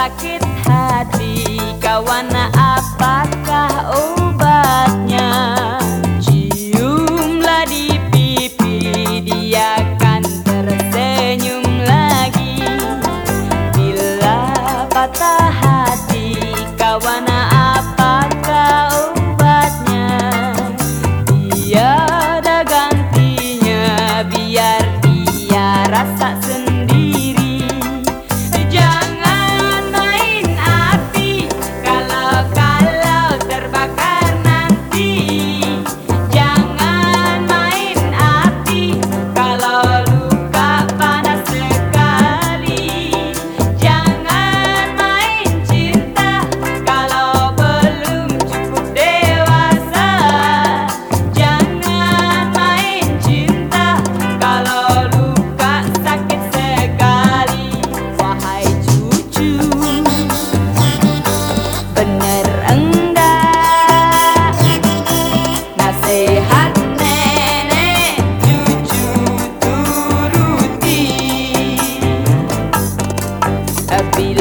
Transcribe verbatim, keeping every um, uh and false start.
sakit hati, kawan apakah obatnya? Ciumlah di pipi, dia kan tersenyum lagi. Bila patah hati, kawan apakah obatnya? Tiada gantinya, biar dia rasa sendiri. Jangan main api, kalau-kalau terbakar nanti. Jangan main api, kalau luka panas sekali. Jangan main cinta, kalau belum cukup dewasa. Jangan main cinta, kalau luka sakit sekali. Wahai cucu, bener enggak nasihat nenek cucu turuti? Bila